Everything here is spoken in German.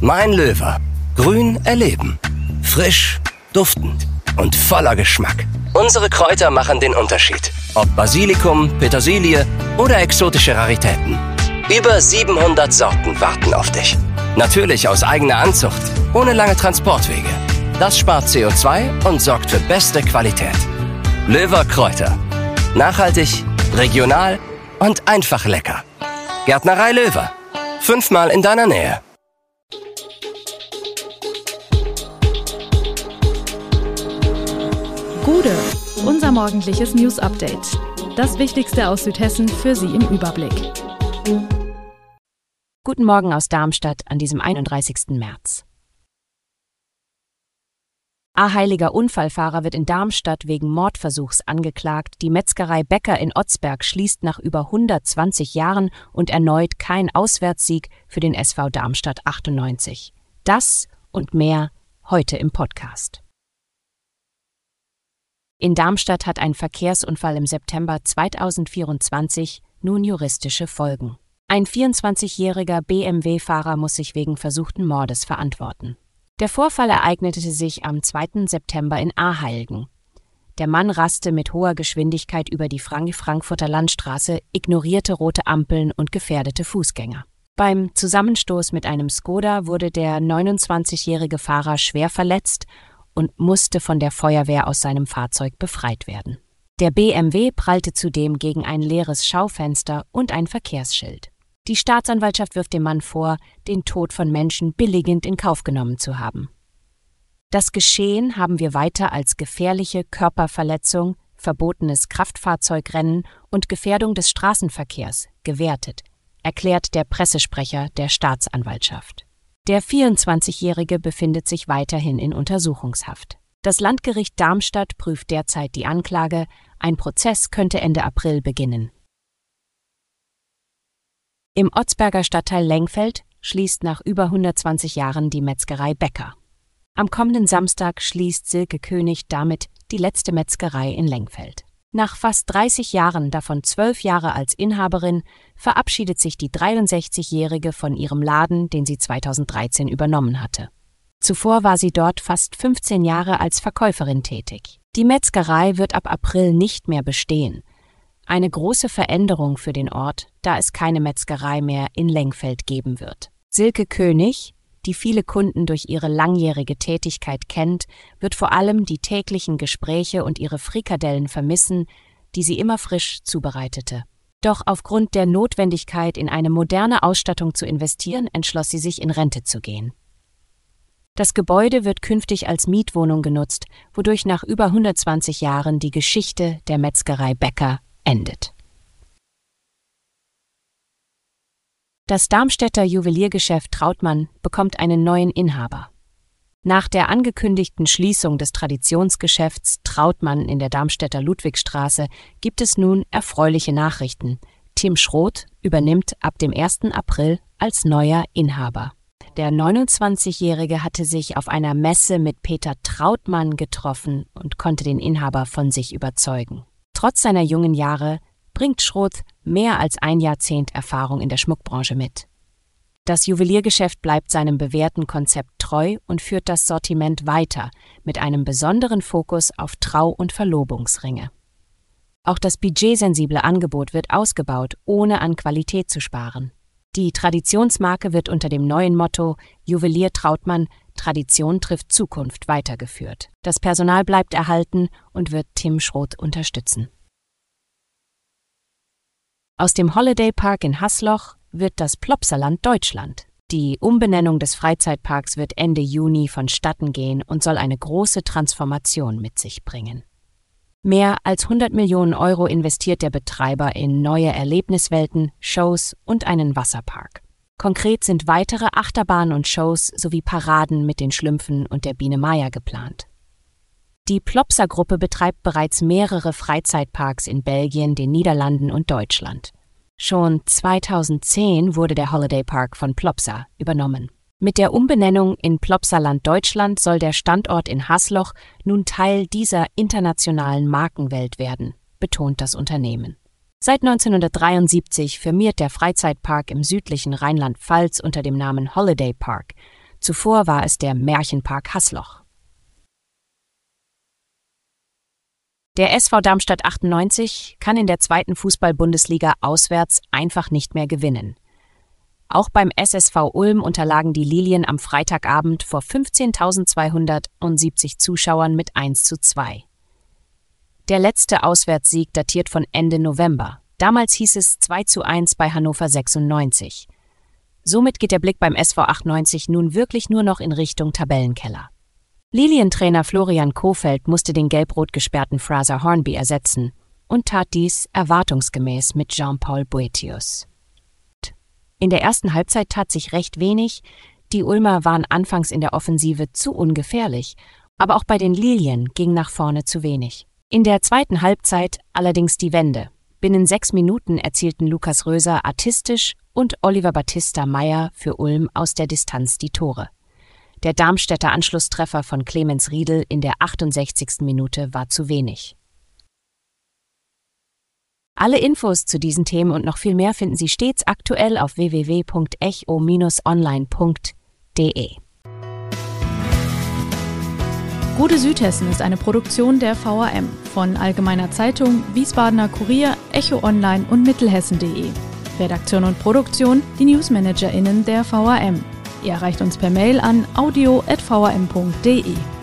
Mein Löwe. Grün erleben. Frisch, duftend und voller Geschmack. Unsere Kräuter machen den Unterschied. Ob Basilikum, Petersilie oder exotische Raritäten. Über 700 Sorten warten auf dich. Natürlich aus eigener Anzucht, ohne lange Transportwege. Das spart CO2 und sorgt für beste Qualität. Löwer Kräuter. Nachhaltig, regional und einfach lecker. Gärtnerei Löwer. 5-mal in deiner Nähe. Gude, unser morgendliches News-Update. Das Wichtigste aus Südhessen für Sie im Überblick. Guten Morgen aus Darmstadt an diesem 31. März. Aheiliger Unfallfahrer wird in Darmstadt wegen Mordversuchs angeklagt. Die Metzgerei Becker in Otzberg schließt nach über 120 Jahren und erneut kein Auswärtssieg für den SV Darmstadt 98. Das und mehr heute im Podcast. In Darmstadt hat ein Verkehrsunfall im September 2024 nun juristische Folgen. Ein 24-jähriger BMW-Fahrer muss sich wegen versuchten Mordes verantworten. Der Vorfall ereignete sich am 2. September in Aheilgen. Der Mann raste mit hoher Geschwindigkeit über die Frankfurter Landstraße, ignorierte rote Ampeln und gefährdete Fußgänger. Beim Zusammenstoß mit einem Skoda wurde der 29-jährige Fahrer schwer verletzt und musste von der Feuerwehr aus seinem Fahrzeug befreit werden. Der BMW prallte zudem gegen ein leeres Schaufenster und ein Verkehrsschild. Die Staatsanwaltschaft wirft dem Mann vor, den Tod von Menschen billigend in Kauf genommen zu haben. Das Geschehen haben wir weiter als gefährliche Körperverletzung, verbotenes Kraftfahrzeugrennen und Gefährdung des Straßenverkehrs gewertet, erklärt der Pressesprecher der Staatsanwaltschaft. Der 24-Jährige befindet sich weiterhin in Untersuchungshaft. Das Landgericht Darmstadt prüft derzeit die Anklage. Ein Prozess könnte Ende April beginnen. Im Otzberger Stadtteil Lengfeld schließt nach über 120 Jahren die Metzgerei Becker. Am kommenden Samstag schließt Silke König damit die letzte Metzgerei in Lengfeld. Nach fast 30 Jahren, davon 12 Jahre als Inhaberin, verabschiedet sich die 63-Jährige von ihrem Laden, den sie 2013 übernommen hatte. Zuvor war sie dort fast 15 Jahre als Verkäuferin tätig. Die Metzgerei wird ab April nicht mehr bestehen. Eine große Veränderung für den Ort, da es keine Metzgerei mehr in Lengfeld geben wird. Silke König, die viele Kunden durch ihre langjährige Tätigkeit kennt, wird vor allem die täglichen Gespräche und ihre Frikadellen vermissen, die sie immer frisch zubereitete. Doch aufgrund der Notwendigkeit, in eine moderne Ausstattung zu investieren, entschloss sie sich, in Rente zu gehen. Das Gebäude wird künftig als Mietwohnung genutzt, wodurch nach über 120 Jahren die Geschichte der Metzgerei Becker endet. Das Darmstädter Juweliergeschäft Trautmann bekommt einen neuen Inhaber. Nach der angekündigten Schließung des Traditionsgeschäfts Trautmann in der Darmstädter Ludwigstraße gibt es nun erfreuliche Nachrichten. Tim Schroth übernimmt ab dem 1. April als neuer Inhaber. Der 29-Jährige hatte sich auf einer Messe mit Peter Trautmann getroffen und konnte den Inhaber von sich überzeugen. Trotz seiner jungen Jahre bringt Schroth mehr als ein Jahrzehnt Erfahrung in der Schmuckbranche mit. Das Juweliergeschäft bleibt seinem bewährten Konzept treu und führt das Sortiment weiter, mit einem besonderen Fokus auf Trau- und Verlobungsringe. Auch das budgetsensible Angebot wird ausgebaut, ohne an Qualität zu sparen. Die Traditionsmarke wird unter dem neuen Motto Juwelier Trautmann – Tradition trifft Zukunft weitergeführt. Das Personal bleibt erhalten und wird Tim Schroth unterstützen. Aus dem Holiday Park in Haßloch wird das Plopsaland Deutschland. Die Umbenennung des Freizeitparks wird Ende Juni vonstatten gehen und soll eine große Transformation mit sich bringen. Mehr als 100 Millionen Euro investiert der Betreiber in neue Erlebniswelten, Shows und einen Wasserpark. Konkret sind weitere Achterbahnen und Shows sowie Paraden mit den Schlümpfen und der Biene Maya geplant. Die Plopsa-Gruppe betreibt bereits mehrere Freizeitparks in Belgien, den Niederlanden und Deutschland. Schon 2010 wurde der Holiday Park von Plopsa übernommen. Mit der Umbenennung in Plopsaland Deutschland soll der Standort in Haßloch nun Teil dieser internationalen Markenwelt werden, betont das Unternehmen. Seit 1973 firmiert der Freizeitpark im südlichen Rheinland-Pfalz unter dem Namen Holiday Park. Zuvor war es der Märchenpark Haßloch. Der SV Darmstadt 98 kann in der 2. Fußball-Bundesliga auswärts einfach nicht mehr gewinnen. Auch beim SSV Ulm unterlagen die Lilien am Freitagabend vor 15.270 Zuschauern mit 1:2. Der letzte Auswärtssieg datiert von Ende November. Damals hieß es 2:1 bei Hannover 96. Somit geht der Blick beim SV 98 nun wirklich nur noch in Richtung Tabellenkeller. Lilientrainer Florian Kohfeldt musste den gelb-rot gesperrten Fraser Hornby ersetzen und tat dies erwartungsgemäß mit Jean-Paul Boetius. In der ersten Halbzeit tat sich recht wenig, die Ulmer waren anfangs in der Offensive zu ungefährlich, aber auch bei den Lilien ging nach vorne zu wenig. In der zweiten Halbzeit allerdings die Wende. Binnen 6 Minuten erzielten Lukas Röser artistisch und Oliver Battista Meyer für Ulm aus der Distanz die Tore. Der Darmstädter Anschlusstreffer von Clemens Riedel in der 68. Minute war zu wenig. Alle Infos zu diesen Themen und noch viel mehr finden Sie stets aktuell auf www.echo-online.de. Gute Südhessen ist eine Produktion der VRM von Allgemeiner Zeitung, Wiesbadener Kurier, Echo Online und Mittelhessen.de. Redaktion und Produktion, die NewsmanagerInnen der VRM. Ihr erreicht uns per Mail an audio@vrm.de.